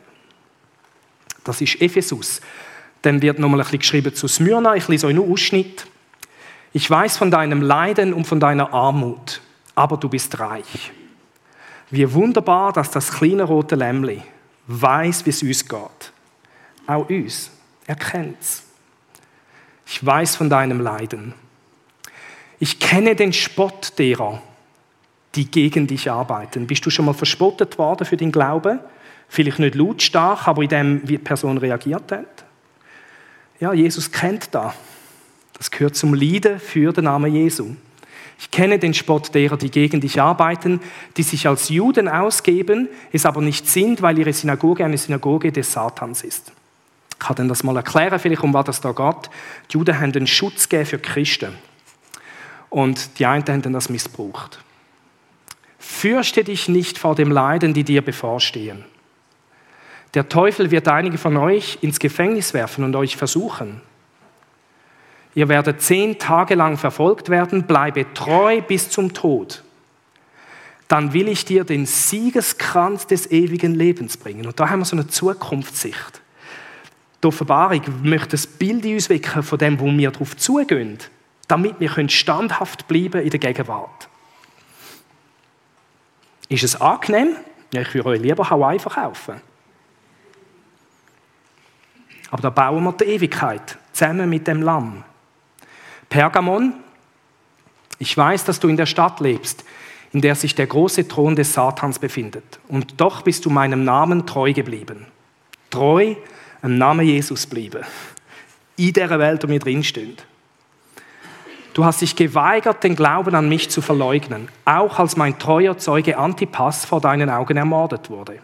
Das ist Ephesus. Dann wird nochmal ein bisschen geschrieben zu Smyrna. Ich lese euch nur Ausschnitt. Ich weiß von deinem Leiden und von deiner Armut, aber du bist reich. Wie wunderbar, dass das kleine rote Lämmli weiß, wie es uns geht. Auch uns. Er kennt's. Ich weiß von deinem Leiden. Ich kenne den Spott derer, die gegen dich arbeiten. Bist du schon mal verspottet worden für deinen Glauben? Vielleicht nicht lautstark, aber in dem, wie die Person reagiert hat. Ja, Jesus kennt das. Das gehört zum Leiden für den Namen Jesu. Ich kenne den Spott derer, die gegen dich arbeiten, die sich als Juden ausgeben, es aber nicht sind, weil ihre Synagoge eine Synagoge des Satans ist. Ich kann das mal erklären, vielleicht um was es da geht. Die Juden haben einen Schutz gegeben für die Christen. Und die einen haben das missbraucht. Fürchte dich nicht vor dem Leiden, die dir bevorstehen. Der Teufel wird einige von euch ins Gefängnis werfen und euch versuchen. Ihr werdet 10 Tage lang verfolgt werden, bleibe treu bis zum Tod. Dann will ich dir den Siegeskranz des ewigen Lebens bringen. Und da haben wir so eine Zukunftssicht. Die Offenbarung möchte ein Bild in uns wecken von dem, wo wir darauf zugehen, damit wir standhaft bleiben in der Gegenwart. Ist es angenehm? Ja, ich würde euch lieber Hawaii verkaufen. Aber da bauen wir die Ewigkeit, zusammen mit dem Lamm. Pergamon, ich weiß, dass du in der Stadt lebst, in der sich der große Thron des Satans befindet. Und doch bist du meinem Namen treu geblieben. Treu am Namen Jesus bleiben. In dieser Welt, wo wir drinstehen. Du hast dich geweigert, den Glauben an mich zu verleugnen, auch als mein treuer Zeuge Antipas vor deinen Augen ermordet wurde.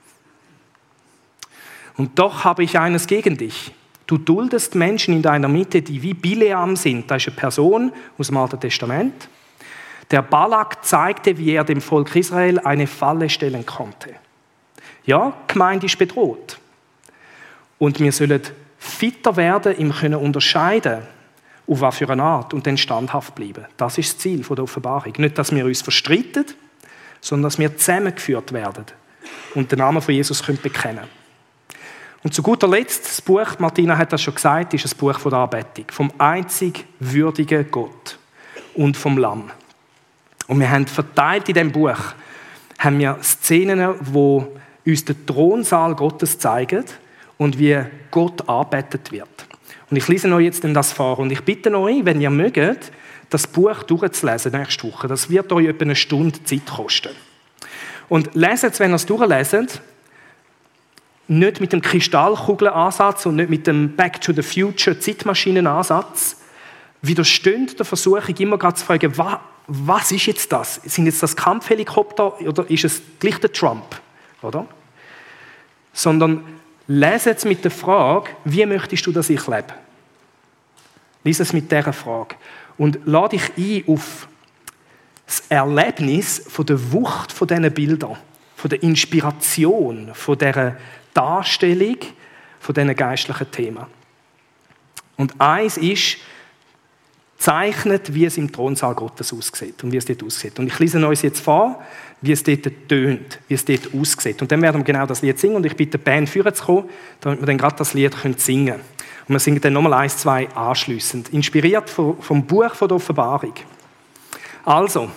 Und doch habe ich eines gegen dich. Du duldest Menschen in deiner Mitte, die wie Bileam sind. Das ist eine Person aus dem Alten Testament. Der Balak zeigte, wie er dem Volk Israel eine Falle stellen konnte. Ja, die Gemeinde ist bedroht. Und wir sollen fitter werden, im können unterscheiden, auf was für eine Art, und dann standhaft bleiben. Das ist das Ziel der Offenbarung. Nicht, dass wir uns verstreiten, sondern dass wir zusammengeführt werden und den Namen von Jesus bekennen können. Und zu guter Letzt, das Buch, Martina hat das schon gesagt, ist ein Buch von der Anbetung, vom einzig würdigen Gott und vom Lamm. Und wir haben verteilt in diesem Buch haben wir Szenen, wo uns den Thronsaal Gottes zeigen und wie Gott angebetet wird. Und ich lese euch jetzt das vor. Und ich bitte euch, wenn ihr mögt, das Buch durchzulesen nächste Woche. Das wird euch etwa eine Stunde Zeit kosten. Und leset es, wenn ihr es durchleset, nicht mit dem Kristallkugelansatz und nicht mit dem Back to the Future Zeitmaschinenansatz. Widersteht der Versuchung, immer gerade zu fragen, was ist jetzt das? Sind jetzt das Kampfhelikopter oder ist es gleich der Trump? Oder? Sondern lese es mit der Frage, wie möchtest du, dass ich lebe? Lies es mit dieser Frage. Und lade dich ein auf das Erlebnis von der Wucht von diesen Bildern, von der Inspiration, von dieser Darstellung, von diesen geistlichen Themen. Und eins ist, zeichnet, wie es im Thronsaal Gottes aussieht und wie es dort aussieht. Und ich lese euch jetzt vor, wie es dort tönt, wie es dort aussieht. Und dann werden wir genau das Lied singen und ich bitte die Band vorzukommen, damit wir dann gerade das Lied singen können. Und wir singen dann nochmal 1, 2 anschliessend, inspiriert vom Buch der Offenbarung. Also,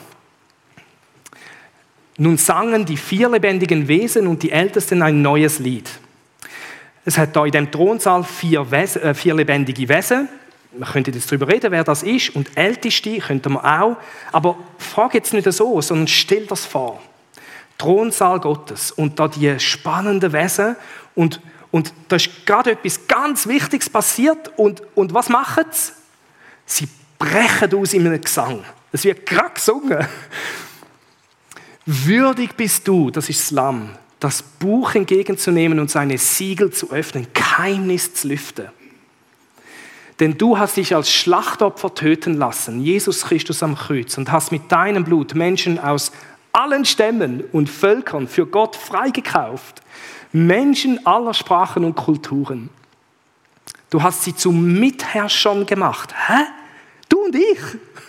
nun sangen die 4 lebendigen Wesen und die Ältesten ein neues Lied. Es hat da in dem Thronsaal 4 lebendige Wesen. Wir könnten jetzt darüber reden, wer das ist. Und Älteste könnten wir auch. Aber frag jetzt nicht so, sondern stell das vor. Thronsaal Gottes und da die spannenden Wesen. Und da ist gerade etwas ganz Wichtiges passiert. Und was machen sie? Sie brechen aus in einem Gesang. Es wird gerade gesungen. Würdig bist du, das ist das Lamm, das Buch entgegenzunehmen und seine Siegel zu öffnen, Geheimnis zu lüften. Denn du hast dich als Schlachtopfer töten lassen, Jesus Christus am Kreuz, und hast mit deinem Blut Menschen aus allen Stämmen und Völkern für Gott freigekauft. Menschen aller Sprachen und Kulturen. Du hast sie zu Mitherrschern gemacht. Hä? Du und ich?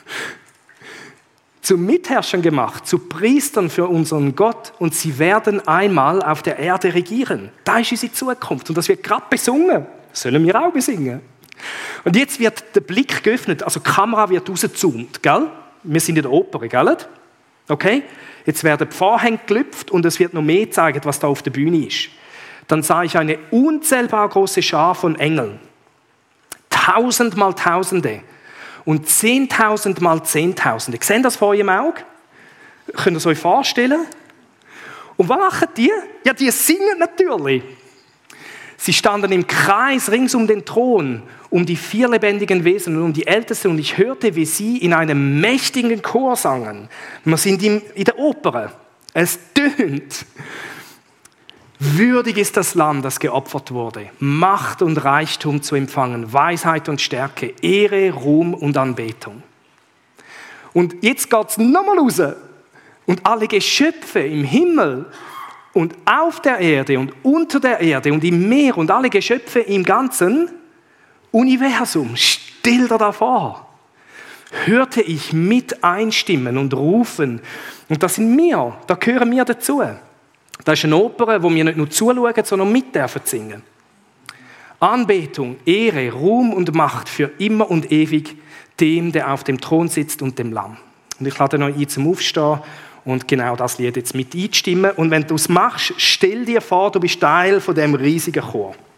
Zu Mitherrschern gemacht, zu Priestern für unseren Gott, und sie werden einmal auf der Erde regieren. Da ist unsere Zukunft und das wird gerade besungen. Das sollen wir auch besingen. Und jetzt wird der Blick geöffnet, also die Kamera wird rausgezoomt, gell? Wir sind in der Oper, gell? Okay? Jetzt werden die Vorhänge gelüpft und es wird noch mehr zeigen, was da auf der Bühne ist. Dann sah ich eine unzählbar große Schar von Engeln. 1000 mal Tausende. Und 10.000 mal Zehntausende. Seht das vor eurem Auge? Könnt ihr es euch vorstellen? Und was machen die? Ja, die singen natürlich. Sie standen im Kreis rings um den Thron, um die 4 lebendigen Wesen und um die Ältesten. Und ich hörte, wie sie in einem mächtigen Chor sangen. Wir sind in der Oper. Es tönt. Würdig ist das Lamm, das geopfert wurde, Macht und Reichtum zu empfangen, Weisheit und Stärke, Ehre, Ruhm und Anbetung. Und jetzt geht es nochmal raus. Und alle Geschöpfe im Himmel und auf der Erde und unter der Erde und im Meer und alle Geschöpfe im ganzen Universum, stell dir da vor, hörte ich mit einstimmen und rufen. Und das sind wir, da gehören wir dazu. Das ist eine Oper, wo wir nicht nur zuschauen, sondern mit dürfen singen. Anbetung, Ehre, Ruhm und Macht für immer und ewig dem, der auf dem Thron sitzt und dem Lamm. Und ich lade euch ein zum Aufstehen und genau das Lied jetzt mit einstimmen. Und wenn du es machst, stell dir vor, du bist Teil von diesem riesigen Chor.